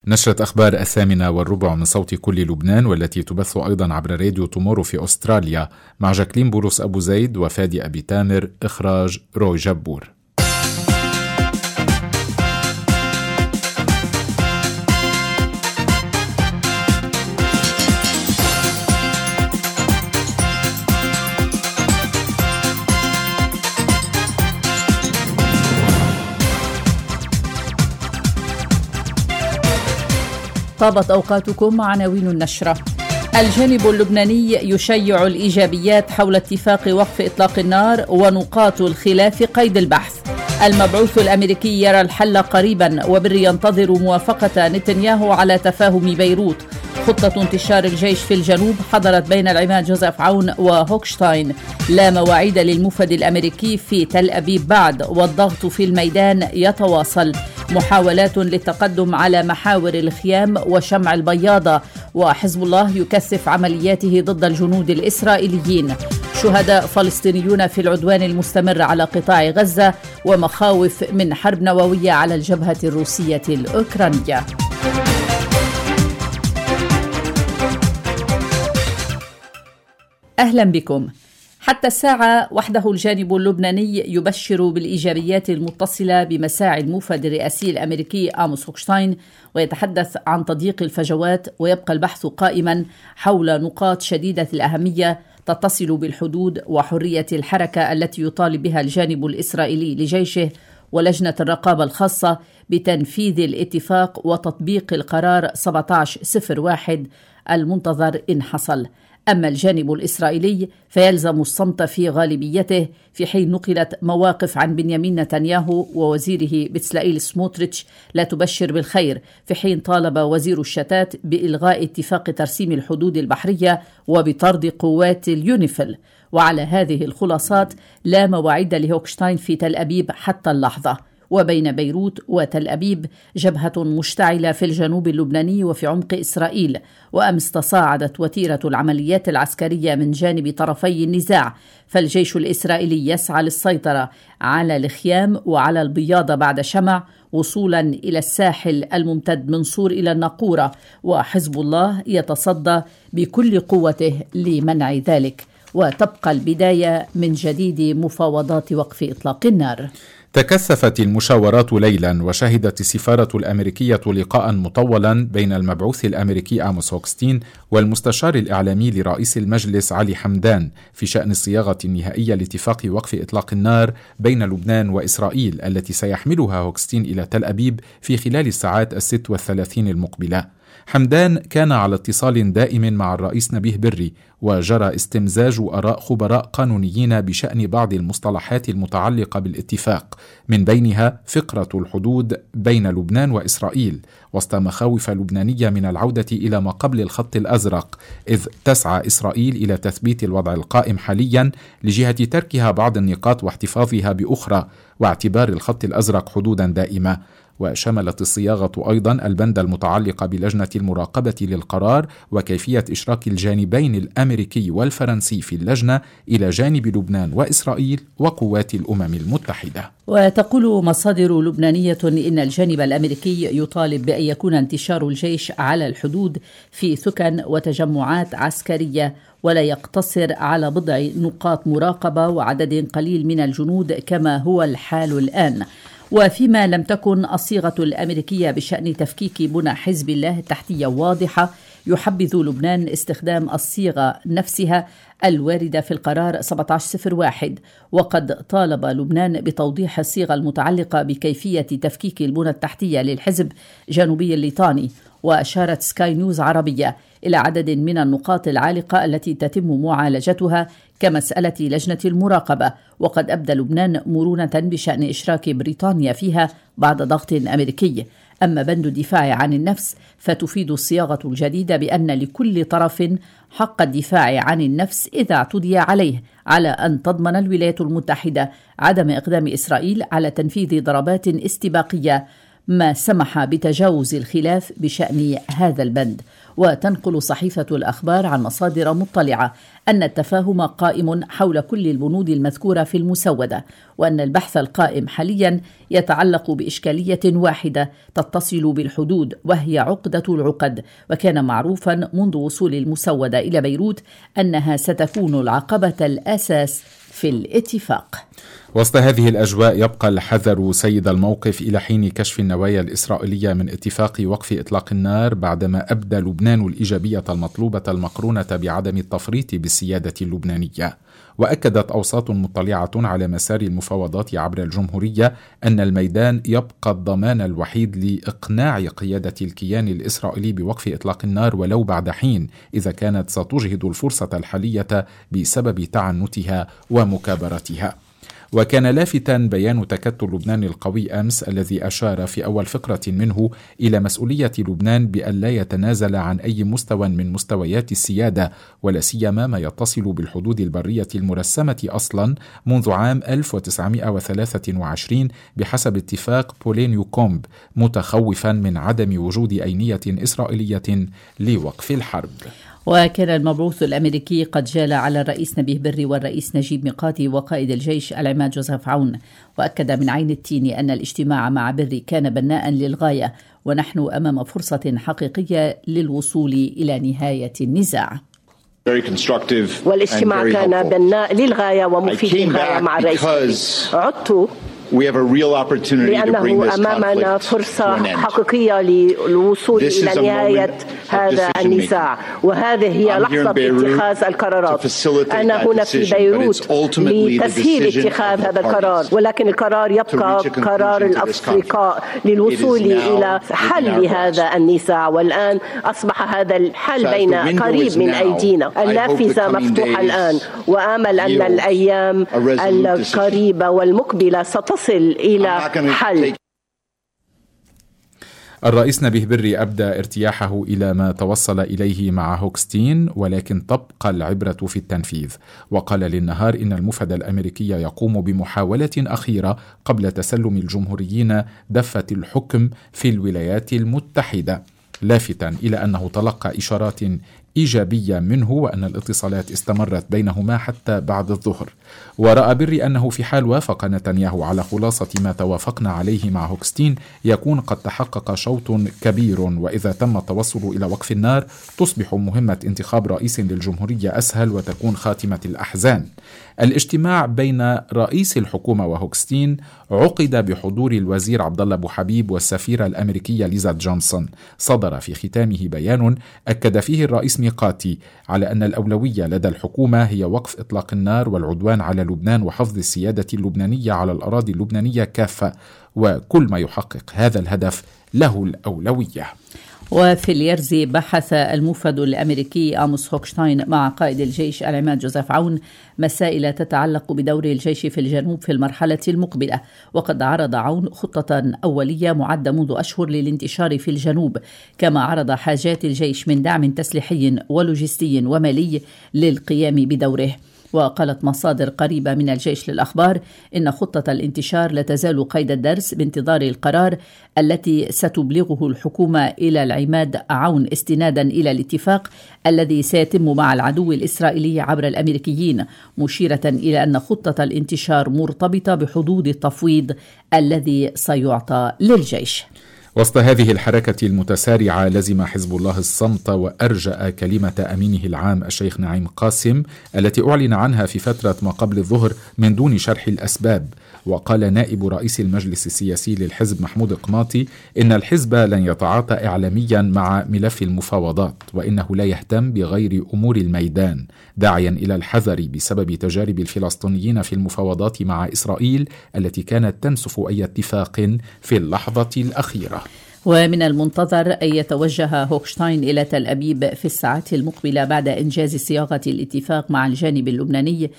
نشرة أخبار 8:15 من صوت كل لبنان، والتي تبث أيضا عبر راديو تومورو في أستراليا، مع جاكلين بولس أبو زيد وفادي أبي تامر. إخراج روي جبور. طابت أوقاتكم. عناوين النشرة: الجانب اللبناني يشيع الإيجابيات حول اتفاق وقف إطلاق النار ونقاط الخلاف قيد البحث. المبعوث الأمريكي يرى الحل قريبا، وبري ينتظر موافقة نتنياهو على تفاهم بيروت. خطة انتشار الجيش في الجنوب حضرت بين العماد جوزيف عون وهوكشتاين. لا مواعيد للمفد الأمريكي في تل أبيب بعد، والضغط في الميدان يتواصل. محاولات للتقدم على محاور الخيام وشمع البياضة، وحزب الله يكثف عملياته ضد الجنود الإسرائيليين. شهداء فلسطينيون في العدوان المستمر على قطاع غزة، ومخاوف من حرب نووية على الجبهة الروسية الأوكرانية. أهلا بكم. حتى الساعة وحده الجانب اللبناني يبشر بالإيجابيات المتصلة بمساعي الموفد الرئاسي الأمريكي آموس هوكشتاين، ويتحدث عن تضييق الفجوات، ويبقى البحث قائما حول نقاط شديدة الأهمية تتصل بالحدود وحرية الحركة التي يطالب بها الجانب الإسرائيلي لجيشه ولجنة الرقابة الخاصة بتنفيذ الاتفاق وتطبيق القرار 1701 المنتظر إن حصل. أما الجانب الإسرائيلي فيلزم الصمت في غالبيته، في حين نقلت مواقف عن بنيامين نتنياهو ووزيره بتسلائيل سموتريتش لا تبشر بالخير، في حين طالب وزير الشتات بإلغاء اتفاق ترسيم الحدود البحرية وبطرد قوات اليونيفيل. وعلى هذه الخلاصات لا مواعيد لهوكشتاين في تل أبيب حتى اللحظة. وبين بيروت وتل أبيب جبهة مشتعلة في الجنوب اللبناني وفي عمق إسرائيل. وأمس تصاعدت وتيرة العمليات العسكرية من جانب طرفي النزاع، فالجيش الإسرائيلي يسعى للسيطرة على الخيام وعلى البياضة بعد شمع، وصولا إلى الساحل الممتد من صور إلى الناقورة، وحزب الله يتصدى بكل قوته لمنع ذلك. وتبقى البداية من جديد مفاوضات وقف إطلاق النار. تكثفت المشاورات ليلا، وشهدت السفارة الأمريكية لقاء مطولا بين المبعوث الأمريكي آموس هوكشتاين والمستشار الإعلامي لرئيس المجلس علي حمدان في شأن الصياغة النهائية لاتفاق وقف إطلاق النار بين لبنان وإسرائيل، التي سيحملها هوكشتاين إلى تل أبيب في خلال الساعات 36 المقبلة. حمدان كان على اتصال دائم مع الرئيس نبيه بري، وجرى استمزاج آراء خبراء قانونيين بشأن بعض المصطلحات المتعلقة بالاتفاق، من بينها فقرة الحدود بين لبنان وإسرائيل، وسط مخاوف لبنانية من العودة إلى ما قبل الخط الأزرق، إذ تسعى إسرائيل إلى تثبيت الوضع القائم حاليا لجهة تركها بعض النقاط واحتفاظها بأخرى، واعتبار الخط الأزرق حدودا دائمة. وشملت الصياغة أيضا البند المتعلق بلجنة المراقبة للقرار وكيفية إشراك الجانبين الأمريكي والفرنسي في اللجنة إلى جانب لبنان وإسرائيل وقوات الأمم المتحدة. وتقول مصادر لبنانية إن الجانب الأمريكي يطالب بأن يكون انتشار الجيش على الحدود في ثكن وتجمعات عسكرية، ولا يقتصر على بضع نقاط مراقبة وعدد قليل من الجنود كما هو الحال الآن. وفيما لم تكن الصيغة الأمريكية بشأن تفكيك بنى حزب الله التحتية واضحة، يحبذ لبنان استخدام الصيغة نفسها الواردة في القرار 1701. وقد طالب لبنان بتوضيح الصيغة المتعلقة بكيفية تفكيك البنى التحتية للحزب جنوبي الليطاني. وأشارت سكاي نيوز عربية إلى عدد من النقاط العالقة التي تتم معالجتها كمسألة لجنة المراقبة، وقد أبدى لبنان مرونة بشأن إشراك بريطانيا فيها بعد ضغط أمريكي. أما بند الدفاع عن النفس فتفيد الصياغة الجديدة بأن لكل طرف حق الدفاع عن النفس إذا اعتدي عليه، على أن تضمن الولايات المتحدة عدم إقدام إسرائيل على تنفيذ ضربات استباقية ما سمح بتجاوز الخلاف بشأن هذا البند. وتنقل صحيفة الأخبار عن مصادر مطلعة أن التفاهم قائم حول كل البنود المذكورة في المسودة، وأن البحث القائم حاليا يتعلق بإشكالية واحدة تتصل بالحدود وهي عقدة العقد، وكان معروفا منذ وصول المسودة إلى بيروت أنها ستكون العقبة الأساس في الاتفاق. وسط هذه الأجواء يبقى الحذر سيد الموقف إلى حين كشف النوايا الإسرائيلية من اتفاق وقف إطلاق النار، بعدما أبدى لبنان الإيجابية المطلوبة المقرونة بعدم التفريط بالسيادة اللبنانية. وأكدت أوساط مطلعة على مسار المفاوضات عبر الجمهورية أن الميدان يبقى الضمان الوحيد لإقناع قيادة الكيان الإسرائيلي بوقف إطلاق النار ولو بعد حين، إذا كانت ستجهد الفرصة الحالية بسبب تعنتها ومكابرتها. وكان لافتا بيان تكتل لبنان القوي أمس الذي أشار في أول فقرة منه إلى مسؤولية لبنان بأن لا يتنازل عن أي مستوى من مستويات السيادة، ولا سيما ما يتصل بالحدود البرية المرسمة أصلا منذ عام 1923 بحسب اتفاق بولينيو كومب، متخوفا من عدم وجود أينية إسرائيلية لوقف الحرب. وكان المبعوث الأمريكي قد جال على الرئيس نبيه بري والرئيس نجيب ميقاتي وقائد الجيش العماد جوزيف عون، وأكد من عين التين أن الاجتماع مع بري كان بناء للغاية، ونحن أمام فرصة حقيقية للوصول إلى نهاية النزاع. والاجتماع كان بناء للغاية ومفيد للغاية مع الرئيس. عدت لأنه أمامنا فرصة حقيقية للوصول إلى نهاية هذا النزاع، وهذه هي لحظة اتخاذ القرارات. أنا هنا في بيروت لتسهيل اتخاذ هذا القرار، ولكن القرار يبقى قرار الأفرقاء للوصول إلى حل لهذا النزاع، والآن أصبح هذا الحل قريب من أيدينا. النافذة مفتوحة الآن، وآمل أن الأيام القريبة والمقبلة ستصل إلى حل. الرئيس نبيه بري أبدى ارتياحه إلى ما توصل إليه مع هوكستين، ولكن تبقى العبرة في التنفيذ. وقال للنهار إن المفد الأمريكي يقوم بمحاولة أخيرة قبل تسلم الجمهوريين دفة الحكم في الولايات المتحدة، لافتا إلى أنه تلقى إشارات إيجابية منه وأن الاتصالات استمرت بينهما حتى بعد الظهر. ورأى بري أنه في حال وافق نتنياهو على خلاصة ما توافقنا عليه مع هوكستين يكون قد تحقق شوط كبير، وإذا تم التوصل إلى وقف النار تصبح مهمة انتخاب رئيس للجمهورية أسهل وتكون خاتمة الأحزان. الاجتماع بين رئيس الحكومة وهوكستين عقد بحضور الوزير عبد الله أبو حبيب والسفيرة الأمريكية ليزا جونسون. صدر في ختامه بيان أكد فيه الرئيس ميقاتي على أن الأولوية لدى الحكومة هي وقف إطلاق النار والعدوان على لبنان وحفظ السيادة اللبنانية على الأراضي اللبنانية كافة، وكل ما يحقق هذا الهدف له الأولوية. وفي اليرزي بحث المفد الأمريكي آموس هوكشتاين مع قائد الجيش العماد جوزيف عون مسائل تتعلق بدور الجيش في الجنوب في المرحلة المقبلة، وقد عرض عون خطة أولية معدة منذ أشهر للانتشار في الجنوب، كما عرض حاجات الجيش من دعم تسليحي ولوجستي ومالي للقيام بدوره. وقالت مصادر قريبة من الجيش للأخبار إن خطة الانتشار لا تزال قيد الدرس بانتظار القرار التي ستبلغه الحكومة إلى العماد عون استنادا إلى الاتفاق الذي سيتم مع العدو الإسرائيلي عبر الأمريكيين، مشيرة إلى أن خطة الانتشار مرتبطة بحدود التفويض الذي سيعطى للجيش. وسط هذه الحركة المتسارعة لزم حزب الله الصمت وأرجأ كلمة أمينه العام الشيخ نعيم قاسم التي أعلن عنها في فترة ما قبل الظهر من دون شرح الأسباب. وقال نائب رئيس المجلس السياسي للحزب محمود قماطي إن الحزب لن يتعاطى إعلاميا مع ملف المفاوضات، وإنه لا يهتم بغير أمور الميدان، داعيا إلى الحذر بسبب تجارب الفلسطينيين في المفاوضات مع إسرائيل التي كانت تنسف أي اتفاق في اللحظة الأخيرة. ومن المنتظر أن يتوجه هوكشتاين إلى تل أبيب في الساعات المقبلة بعد إنجاز صياغة الاتفاق مع الجانب اللبناني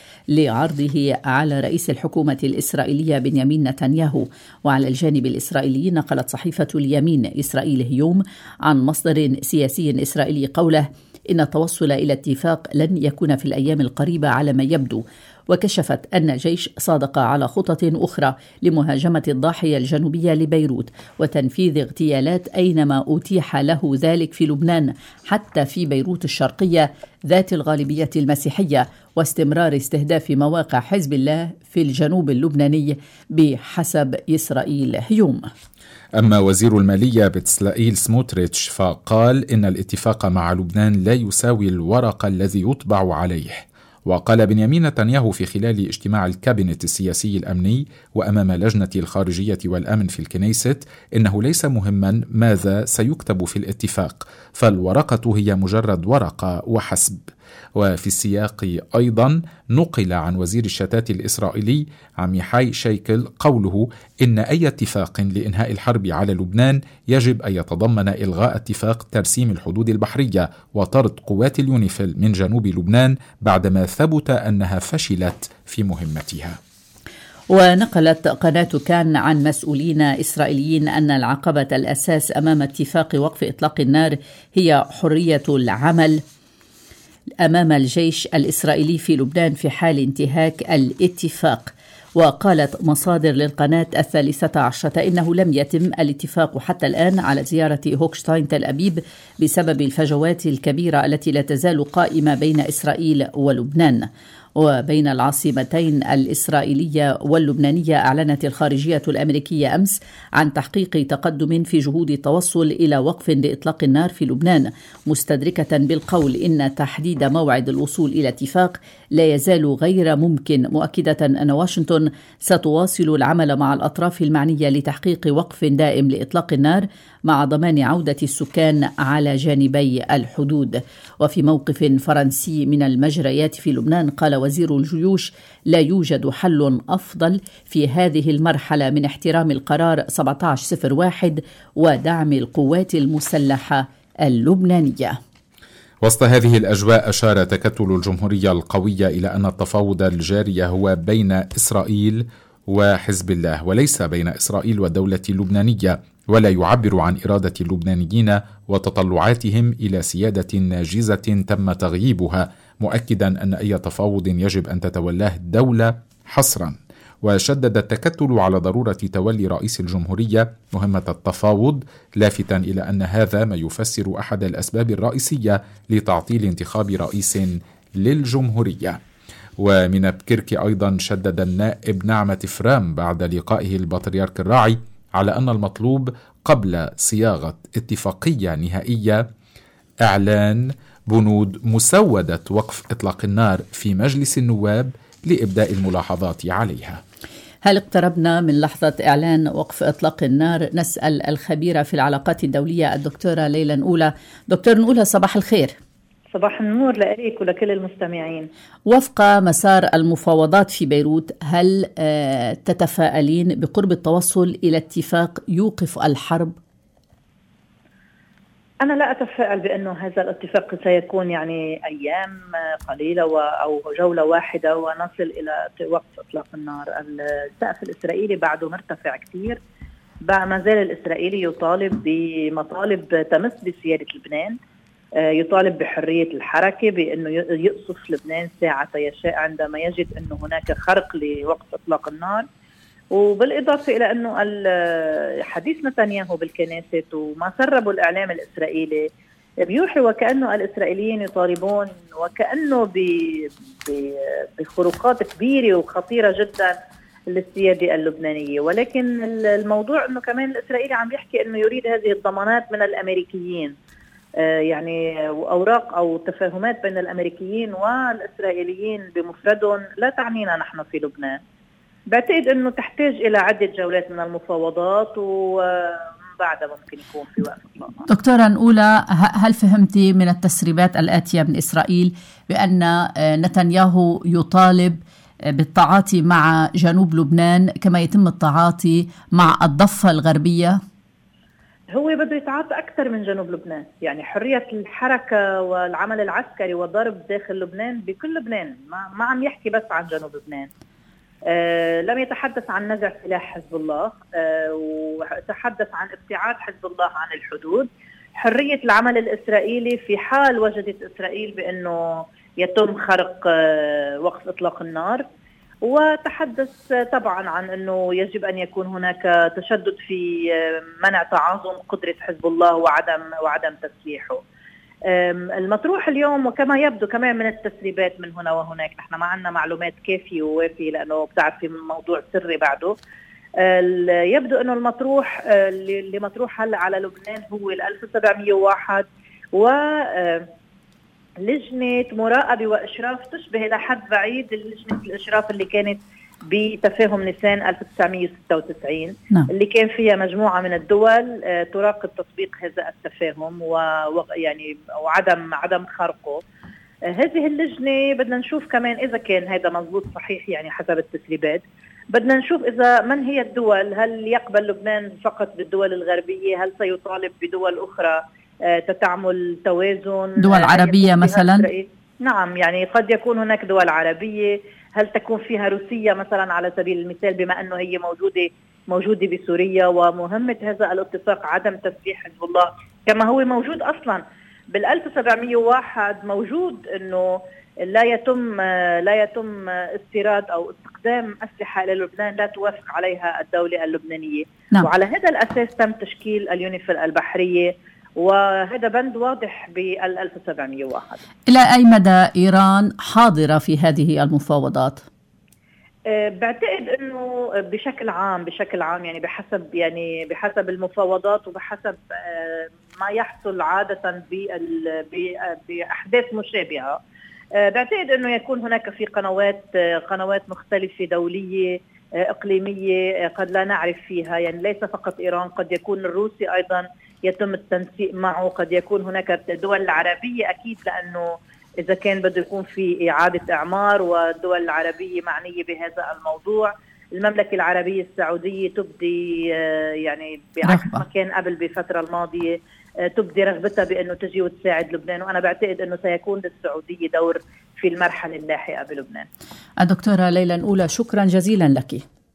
لعرضه على رئيس الحكومة الإسرائيلية بنيامين نتنياهو. وعلى الجانب الإسرائيلي نقلت صحيفة اليمين إسرائيل هيوم عن مصدر سياسي إسرائيلي قوله إن التوصل إلى اتفاق لن يكون في الأيام القريبة على ما يبدو، وكشفت أن الجيش صادق على خطط أخرى لمهاجمة الضاحية الجنوبية لبيروت وتنفيذ اغتيالات أينما أتيح له ذلك في لبنان، حتى في بيروت الشرقية ذات الغالبية المسيحية، واستمرار استهداف مواقع حزب الله في الجنوب اللبناني بحسب إسرائيل يوم. أما وزير المالية بتسلائيل سموتريتش فقال إن الاتفاق مع لبنان لا يساوي الورق الذي يطبع عليه. وقال بنيامين نتنياهو في خلال اجتماع الكابينت السياسي الأمني وأمام لجنة الخارجية والأمن في الكنيست إنه ليس مهما ماذا سيكتب في الاتفاق، فالورقة هي مجرد ورقة وحسب. وفي السياق أيضا نقل عن وزير الشتات الإسرائيلي عميحاي شيكل قوله إن أي اتفاق لإنهاء الحرب على لبنان يجب أن يتضمن إلغاء اتفاق ترسيم الحدود البحرية وطرد قوات اليونيفيل من جنوب لبنان بعدما ثبت أنها فشلت في مهمتها. ونقلت قناة كان عن مسؤولين إسرائيليين أن العقبة الأساس أمام اتفاق وقف إطلاق النار هي حرية العمل أمام الجيش الإسرائيلي في لبنان في حال انتهاك الاتفاق. وقالت مصادر للقناة 13 إنه لم يتم الاتفاق حتى الآن على زيارة هوكشتاين تل أبيب بسبب الفجوات الكبيرة التي لا تزال قائمة بين إسرائيل ولبنان. وبين العاصمتين الإسرائيلية واللبنانية أعلنت الخارجية الأمريكية أمس عن تحقيق تقدم في جهود التوصل إلى وقف لإطلاق النار في لبنان، مستدركة بالقول إن تحديد موعد الوصول إلى اتفاق لا يزال غير ممكن، مؤكدة أن واشنطن ستواصل العمل مع الأطراف المعنية لتحقيق وقف دائم لإطلاق النار مع ضمان عودة السكان على جانبي الحدود. وفي موقف فرنسي من المجريات في لبنان قال وزير الجيوش لا يوجد حل أفضل في هذه المرحلة من احترام القرار 1701 ودعم القوات المسلحة اللبنانية. وسط هذه الأجواء أشار تكتل الجمهورية القوية إلى أن التفاوض الجاري هو بين إسرائيل وحزب الله وليس بين إسرائيل والدولة اللبنانية، ولا يعبر عن إرادة اللبنانيين وتطلعاتهم إلى سيادة ناجزة تم تغييبها، مؤكدا أن أي تفاوض يجب أن تتولاه الدولة حصرا. وشدد التكتل على ضرورة تولي رئيس الجمهورية مهمة التفاوض، لافتا إلى أن هذا ما يفسر أحد الأسباب الرئيسية لتعطيل انتخاب رئيس للجمهورية. ومن بكرك أيضا شدد النائب نعمة فرام بعد لقائه البطريرك الراعي على أن المطلوب قبل صياغة اتفاقية نهائية إعلان بنود مسودة وقف إطلاق النار في مجلس النواب لإبداء الملاحظات عليها. هل اقتربنا من لحظة إعلان وقف إطلاق النار؟ نسأل الخبيرة في العلاقات الدولية الدكتورة ليلى نقولة. دكتور نقولة، صباح الخير. صباح النور لك ولكل المستمعين. وفق مسار المفاوضات في بيروت، هل تتفائلين بقرب التوصل إلى اتفاق يوقف الحرب؟ أنا لا أتفائل بأنه هذا الاتفاق سيكون أيام قليلة أو جولة واحدة ونصل إلى وقف إطلاق النار. السقف الإسرائيلي بعده مرتفع كثير، ما زال الإسرائيلي يطالب بمطالب تمس بسيادة لبنان، يطالب بحرية الحركة، بأنه يقصف لبنان ساعة يشاء عندما يجد أنه هناك خرق لوقف إطلاق النار. وبالإضافة إلى أنه حديث نتنياهو بالكنيست وما سربوا الإعلام الإسرائيلي بيوحي وكأنه الإسرائيليين يطالبون وكأنه بخروقات كبيرة وخطيرة جدا للسيادة اللبنانية. ولكن الموضوع أنه كمان الإسرائيلي عم يحكي أنه يريد هذه الضمانات من الأمريكيين، أوراق أو تفاهمات بين الأمريكيين والإسرائيليين بمفردهم لا تعنينا نحن في لبنان. بعتقد أنه تحتاج إلى عدة جولات من المفاوضات وبعدها ممكن يكون في وقف إطلاق. دكتورة نقولة، هل فهمتي من التسريبات الآتية من إسرائيل بأن نتنياهو يطالب بالتعاطي مع جنوب لبنان كما يتم التعاطي مع الضفة الغربية؟ هو بده يتعاطى أكثر من جنوب لبنان، حرية الحركة والعمل العسكري والضرب داخل لبنان بكل لبنان، ما عم يحكي بس عن جنوب لبنان. لم يتحدث عن نزع سلاح حزب الله، وتحدث عن ابتعاد حزب الله عن الحدود، حرية العمل الإسرائيلي في حال وجدت إسرائيل بأنه يتم خرق وقف إطلاق النار، وتحدث طبعا عن أنه يجب أن يكون هناك تشدد في منع تعاظم قدرة حزب الله وعدم تسليحه. المطروح اليوم وكما يبدو كمان من التسريبات من هنا وهناك، نحن ما عندنا معلومات كافية ووافية لأنه بتعرفي موضوع سري بعده، يبدو أنه المطروح اللي مطروح هلأ على لبنان هو 1701 ولجنة مراقبة وإشراف تشبه إلى حد بعيد لجنة الإشراف اللي كانت بتفاهم نيسان 1996 اللي كان فيها مجموعة من الدول تراقب تطبيق هذا التفاهم ويعني وعدم خرقه. هذه اللجنة بدنا نشوف كمان إذا كان هذا مضبوط صحيح، يعني حسب التسريبات بدنا نشوف إذا من هي الدول، هل يقبل لبنان فقط بالدول الغربية، هل سيطالب بدول أخرى تتعمل توازن، دول عربية مثلا؟ نعم، يعني قد يكون هناك دول عربية، هل تكون فيها روسيا مثلا على سبيل المثال بما أنه هي موجودة بسوريا، ومهمة هذا الاتفاق عدم تسليح حزب الله كما هو موجود أصلا بال1701، موجود أنه لا يتم استيراد أو استخدام أسلحة إلى لبنان لا توافق عليها الدولة اللبنانية. نعم. وعلى هذا الأساس تم تشكيل اليونيفيل البحرية، وهذا بند واضح بال1701. إلى أي مدى إيران حاضرة في هذه المفاوضات؟ بعتقد انه بشكل عام يعني بحسب المفاوضات وبحسب ما يحصل عادة بأحداث مشابهة، بعتقد انه يكون هناك في قنوات مختلفة دولية اقليمية قد لا نعرف فيها، يعني ليس فقط ايران، قد يكون الروسي ايضا يتم التنسيق معه، قد يكون هناك الدول العربية اكيد، لانه إذا كان بده يكون في إعادة إعمار والدول العربية معنية بهذا الموضوع. المملكة العربية السعودية تبدي يعني بعكس ما كان قبل بفترة الماضية تبدي رغبتها بأنه تجي وتساعد لبنان، وأنا بعتقد أنه سيكون للسعودية دور في المرحلة اللاحقة بلبنان. الدكتورة ليلى الأولى، شكرا جزيلا لك.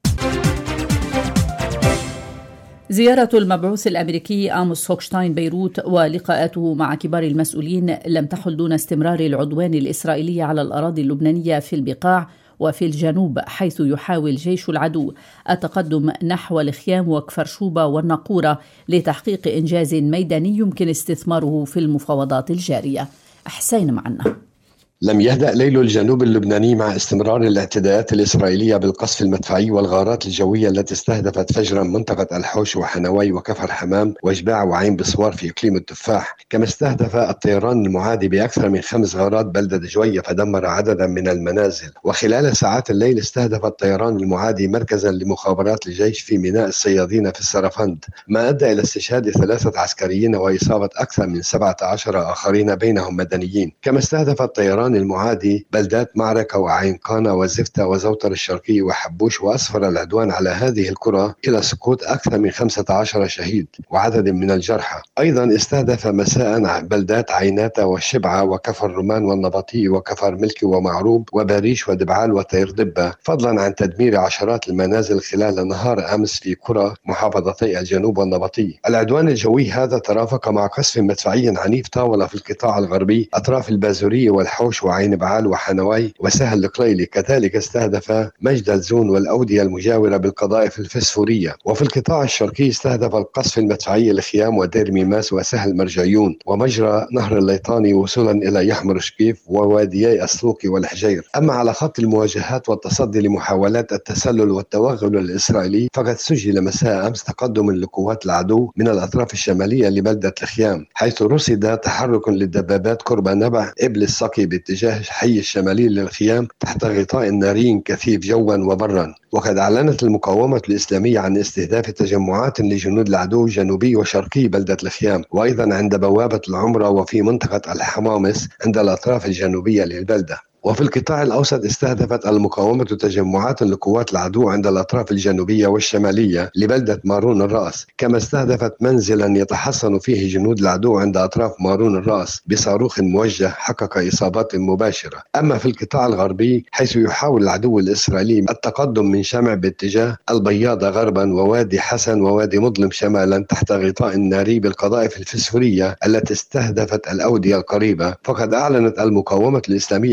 زيارة المبعوث الأمريكي آموس هوكشتاين بيروت ولقاءاته مع كبار المسؤولين لم تحل دون استمرار العدوان الإسرائيلي على الأراضي اللبنانية في البقاع وفي الجنوب، حيث يحاول جيش العدو التقدم نحو الخيام وكفر شوبة والناقورة لتحقيق إنجاز ميداني يمكن استثماره في المفاوضات الجارية. حسين معنا. لم يهدأ ليل الجنوب اللبناني مع استمرار الاعتداءات الإسرائيلية بالقصف المدفعي والغارات الجوية التي استهدفت فجرا منطقة الحوش وحنوي وكفر حمام وجباع وعين بصوار في إقليم التفاح، كما استهدف الطيران المعادي بأكثر من 5 غارات بلدة جوية فدمر عددا من المنازل. وخلال ساعات الليل استهدف الطيران المعادي مركزا لمخابرات الجيش في ميناء الصيادين في السرفند، ما أدى إلى استشهاد 3 عسكريين وإصابة أكثر من 17 آخرين بينهم مدنيين. كما استهدف الطيران المعادي بلدات معركة وعين قانة وزفتة وزوتر الشرقي وحبوش، وأسفر العدوان على هذه القرى إلى سقوط أكثر من 15 شهيد وعدد من الجرحى. أيضا استهدف مساء بلدات عيناتة والشبعة وكفر رمان والنبطي وكفر ملكي ومعروب وباريش ودبعال وطير دبة، فضلا عن تدمير عشرات المنازل خلال نهار أمس في قرى محافظتي الجنوب والنبطي. العدوان الجوي هذا ترافق مع قصف مدفعي عنيف طاول في القطاع الغربي أطراف البازورية والحوش وعين بعال وحنوي وسهل القليلي. كذلك استهدف مجد الزون والأودية المجاورة بالقذائف الفسفورية. وفي القطاع الشرقي استهدف القصف المدفعي الخيام ودير ميماس وسهل مرجعيون ومجرى نهر الليطاني وصولا إلى يحمر شقيف وواديي السلوكي والحجير. أما على خط المواجهات والتصدي لمحاولات التسلل والتوغل الإسرائيلي، فقد سجل مساء أمس تقدم لقوات العدو من الأطراف الشمالية لبلدة الخيام، حيث رصد تحرك للدبابات قرب نبع إبل السقي باتجاه حي الشمالي للخيام تحت غطاء ناري كثيف جوا وبرا. وقد أعلنت المقاومة الإسلامية عن استهداف تجمعات لجنود العدو جنوبي وشرقي بلدة الخيام، وأيضا عند بوابة العمرة وفي منطقة الحمامس عند الأطراف الجنوبية للبلدة. وفي القطاع الأوسط استهدفت المقاومة تجمعات لقوات العدو عند الأطراف الجنوبية والشمالية لبلدة مارون الرأس، كما استهدفت منزلا يتحصن فيه جنود العدو عند أطراف مارون الرأس بصاروخ موجه حقق إصابات مباشرة. أما في القطاع الغربي حيث يحاول العدو الإسرائيلي التقدم من شمع باتجاه البياضة غربا ووادي حسن ووادي مظلم شمالا تحت غطاء ناري بالقذائف الفسفورية التي استهدفت الأودية القريبة، فقد أعلنت المقاومة الإسلامية عن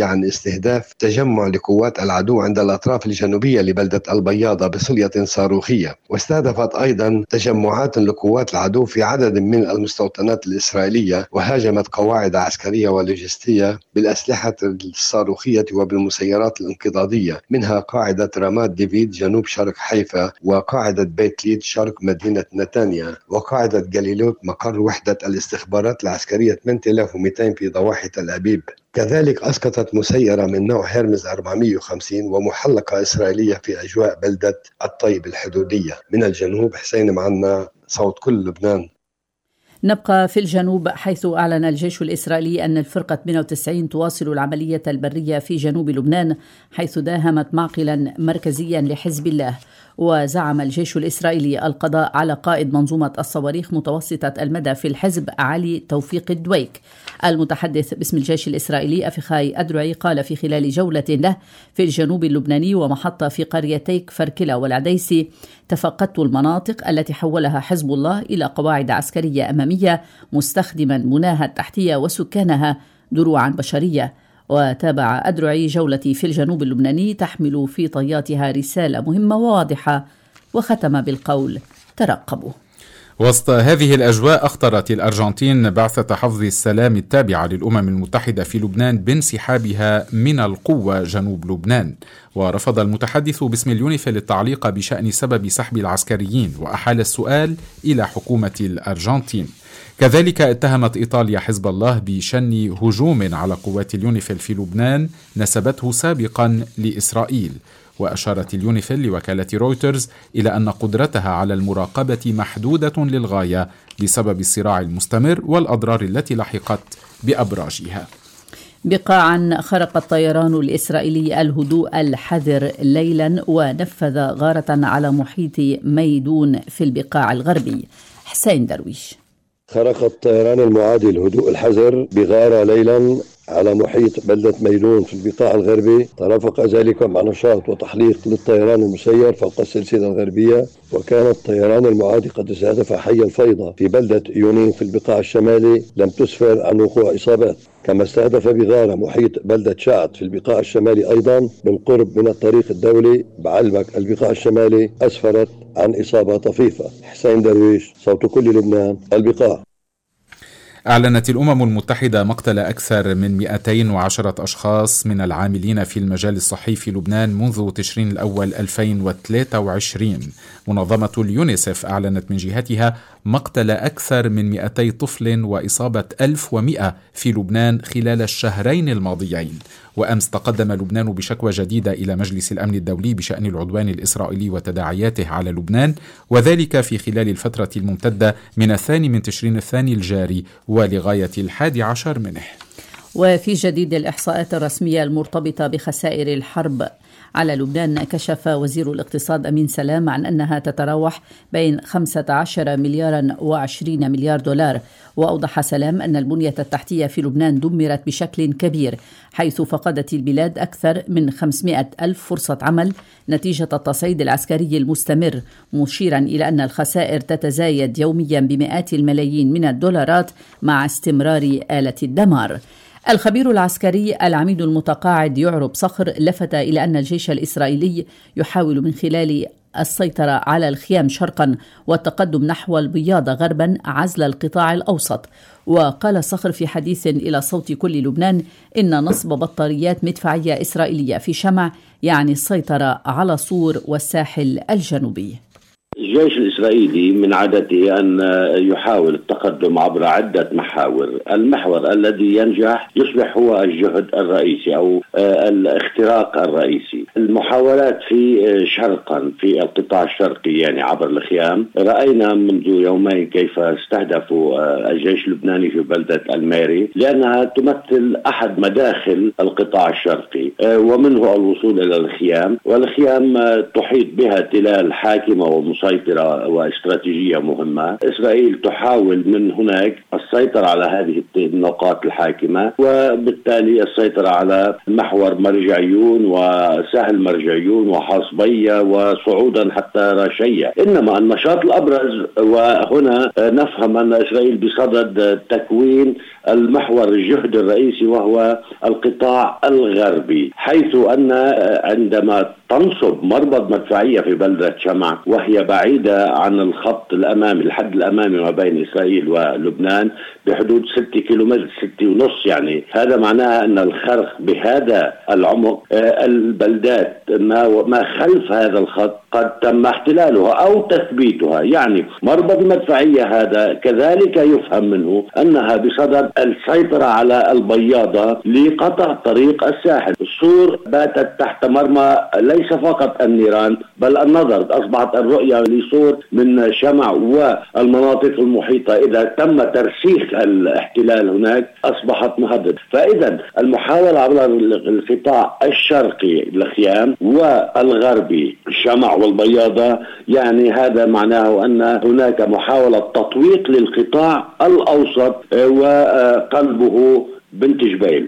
استهداف تجمع لقوات العدو عند الأطراف الجنوبية لبلدة البياضة بصلية صاروخية، واستهدفت أيضا تجمعات لقوات العدو في عدد من المستوطنات الإسرائيلية، وهاجمت قواعد عسكرية ولوجستية بالأسلحة الصاروخية وبالمسيرات الانقضاضية، منها قاعدة رامات ديفيد جنوب شرق حيفا، وقاعدة بيت ليد شرق مدينة نتانيا، وقاعدة جاليلوت مقر وحدة الاستخبارات العسكرية 8200 في ضواحي تل أبيب. كذلك أسقطت مسيرة من نوع هيرمز 450 ومحلقة إسرائيلية في أجواء بلدة الطيب الحدودية. من الجنوب حسين معنا، صوت كل لبنان. نبقى في الجنوب، حيث أعلن الجيش الإسرائيلي أن الفرقة 98 تواصل العملية البرية في جنوب لبنان، حيث داهمت معقلا مركزيا لحزب الله. وزعم الجيش الإسرائيلي القضاء على قائد منظومة الصواريخ متوسطة المدى في الحزب علي توفيق الدويك. المتحدث باسم الجيش الإسرائيلي أفيخاي أدرعي قال في خلال جولة له في الجنوب اللبناني ومحطة في قريتي كفر كلا والعديسي: تفقدت المناطق التي حولها حزب الله إلى قواعد عسكرية أمامية، مستخدما مناهى التحتية وسكانها دروعا بشرية. وتابع أدرعي جولتي في الجنوب اللبناني تحمل في طياتها رسالة مهمة وواضحة، وختم بالقول: ترقبوا. وسط هذه الأجواء أخطرت الأرجنتين بعثة حفظ السلام التابعة للأمم المتحدة في لبنان بانسحابها من القوة جنوب لبنان. ورفض المتحدث باسم اليونيفيل التعليق بشأن سبب سحب العسكريين، وأحال السؤال إلى حكومة الأرجنتين. كذلك اتهمت إيطاليا حزب الله بشن هجوم على قوات اليونيفيل في لبنان نسبته سابقا لإسرائيل. وأشارت اليونيفيل لوكالة رويترز إلى أن قدرتها على المراقبة محدودة للغاية بسبب الصراع المستمر والأضرار التي لحقت بأبراجها. بقاعا خرق الطيران الإسرائيلي الهدوء الحذر ليلا ونفذ غارة على محيط ميدون في البقاع الغربي. حسين درويش. خرق الطيران المعادي الهدوء الحذر بغارة ليلا على محيط بلدة ميدون في البقاع الغربي، ترافق ذلك مع نشاط وتحليق للطيران المسير فوق السلسلة الغربية. وكان الطيران المعادي قد استهدف حي الفيضة في بلدة يونين في البقاع الشمالي، لم تسفر عن وقوع إصابات. كما استهدف بغارة محيط بلدة شعت في البقاع الشمالي أيضا بالقرب من الطريق الدولي بعلبك البقاع الشمالي، أسفرت عن إصابة طفيفة. حسين درويش، صوت كل لبنان، البقاع. أعلنت الأمم المتحدة مقتل أكثر من 210 أشخاص من العاملين في المجال الصحي في لبنان منذ تشرين الأول 2023. منظمة اليونيسف أعلنت من جهتها مقتل أكثر من 200 طفل وإصابة 1100 في لبنان خلال الشهرين الماضيين. وأمس تقدم لبنان بشكوى جديدة إلى مجلس الأمن الدولي بشأن العدوان الإسرائيلي وتداعياته على لبنان، وذلك في خلال الفترة الممتدة من 2 تشرين الثاني الجاري ولغاية 11 منه. وفي جديد الإحصاءات الرسمية المرتبطة بخسائر الحرب على لبنان، كشف وزير الاقتصاد أمين سلام عن أنها تتراوح بين 15 مليار و20 مليار دولار. وأوضح سلام أن البنية التحتية في لبنان دمرت بشكل كبير، حيث فقدت البلاد أكثر من 500 ألف فرصة عمل نتيجة التصعيد العسكري المستمر، مشيرا إلى أن الخسائر تتزايد يوميا بمئات الملايين من الدولارات مع استمرار آلة الدمار. الخبير العسكري العميد المتقاعد يعرب صخر لفت إلى أن الجيش الإسرائيلي يحاول من خلال السيطرة على الخيام شرقا والتقدم نحو البياضة غربا عزل القطاع الأوسط. وقال صخر في حديث إلى صوت كل لبنان إن نصب بطاريات مدفعية إسرائيلية في شمع يعني السيطرة على صور والساحل الجنوبي. الجيش الإسرائيلي من عادته أن يحاول التقدم عبر عدة محاور. المحور الذي ينجح يصبح هو الجهد الرئيسي أو الاختراق الرئيسي. المحاولات في شرقا في القطاع الشرقي يعني عبر الخيام، رأينا منذ يومين كيف استهدفوا الجيش اللبناني في بلدة الميري، لأنها تمثل أحد مداخل القطاع الشرقي ومنه الوصول إلى الخيام، والخيام تحيط بها تلال حاكمة ومسيطرة مسيطرة واستراتيجية مهمة. إسرائيل تحاول من هناك السيطرة على هذه النقاط الحاكمة، وبالتالي السيطرة على محور مرجعيون وسهل مرجعيون وحصبية وصعودا حتى راشية. إنما النشاط الأبرز، وهنا نفهم أن إسرائيل بصدد تكوين المحور الجهد الرئيسي وهو القطاع الغربي، حيث أن عندما تنصب مربض مدفعية في بلدة شمع وهي بعيدة عن الخط الأمامي الحد الأمامي ما بين إسرائيل ولبنان بحدود 6 كيلومتر 6.5، يعني هذا معناه أن الخرق بهذا العمق البلدات ما خلف هذا الخط قد تم احتلالها أو تثبيتها. يعني مربض المدفعية هذا كذلك يفهم منه أنها بصدد السيطرة على البياضة لقطع طريق الساحل. السور باتت تحت مرمى ليس فقط النيران بل النظر. أصبحت الرؤية لسور من شمع والمناطق المحيطة إذا تم ترسيخ الاحتلال هناك أصبحت مهدد. فإذا المحاولة عبر القطاع الشرقي الخيام والغربي شمع والبياضة، يعني هذا معناه أن هناك محاولة تطويق للقطاع الأوسط وقلبه بنت جبيل.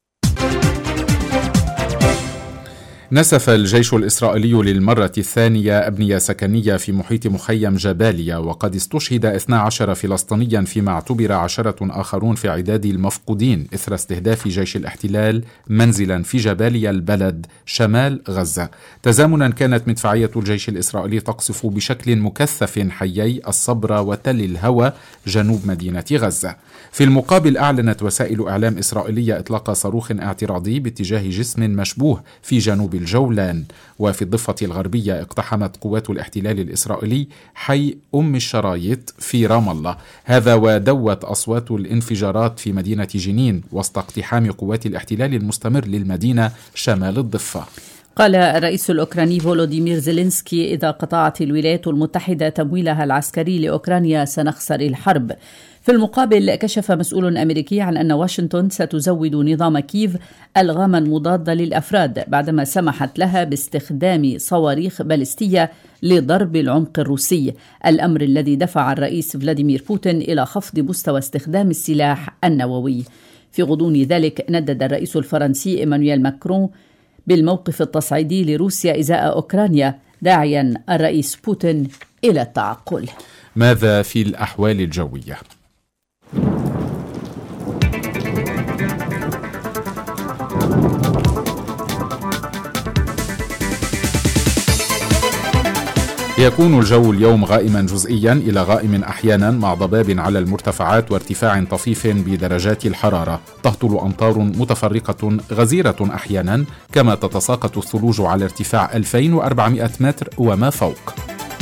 نسف الجيش الإسرائيلي للمرة الثانية أبنية سكنية في محيط مخيم جباليا، وقد استشهد 12 فلسطينيا فيما اعتبر 10 آخرون في عداد المفقودين إثر استهداف جيش الاحتلال منزلا في جباليا البلد شمال غزة. تزامنا كانت مدفعية الجيش الإسرائيلي تقصف بشكل مكثف حيي الصبرا وتل الهوى جنوب مدينة غزة. في المقابل أعلنت وسائل إعلام إسرائيلية إطلاق صاروخ اعتراضي باتجاه جسم مشبوه في جنوب الجولان. وفي الضفة الغربية اقتحمت قوات الاحتلال الإسرائيلي حي أم الشرايط في رام الله، هذا ودوت أصوات الانفجارات في مدينة جنين وسط اقتحام قوات الاحتلال المستمر للمدينة شمال الضفة. قال الرئيس الأوكراني فولوديمير زيلينسكي: إذا قطعت الولايات المتحدة تمويلها العسكري لأوكرانيا سنخسر الحرب. في المقابل كشف مسؤول أمريكي عن أن واشنطن ستزود نظام كييف ألغاما مضادة للأفراد بعدما سمحت لها باستخدام صواريخ باليستية لضرب العمق الروسي، الأمر الذي دفع الرئيس فلاديمير بوتين إلى خفض مستوى استخدام السلاح النووي. في غضون ذلك ندد الرئيس الفرنسي إيمانويل ماكرون بالموقف التصعيدي لروسيا إزاء أوكرانيا، داعيا الرئيس بوتين إلى التعقل. ماذا في الأحوال الجوية؟ يكون الجو اليوم غائما جزئيا إلى غائم أحيانا مع ضباب على المرتفعات وارتفاع طفيف بدرجات الحرارة. تهطل أمطار متفرقة غزيرة أحيانا، كما تتساقط الثلوج على ارتفاع 2400 متر وما فوق.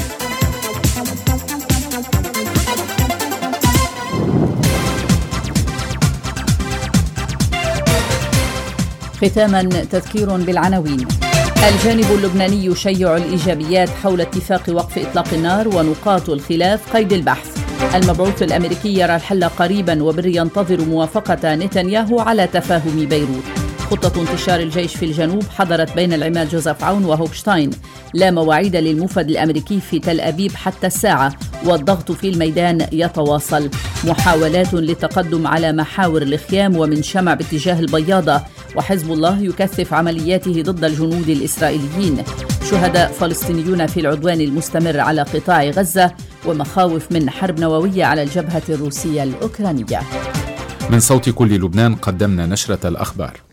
ختاما تذكير بالعناوين. الجانب اللبناني يشيع الإيجابيات حول اتفاق وقف إطلاق النار ونقاط الخلاف قيد البحث. المبعوث الأمريكي يرى الحل قريبا وبر ينتظر موافقة نتنياهو على تفاهم بيروت. خطة انتشار الجيش في الجنوب حضرت بين العماد جوزيف عون وهوكشتاين. لا مواعيد للموفد الأمريكي في تل أبيب حتى الساعة، والضغط في الميدان يتواصل. محاولات للتقدم على محاور الخيام ومن شمع باتجاه البياضة، وحزب الله يكثف عملياته ضد الجنود الإسرائيليين. شهداء فلسطينيون في العدوان المستمر على قطاع غزة، ومخاوف من حرب نووية على الجبهة الروسية الأوكرانية. من صوت كل لبنان قدمنا نشرة الأخبار.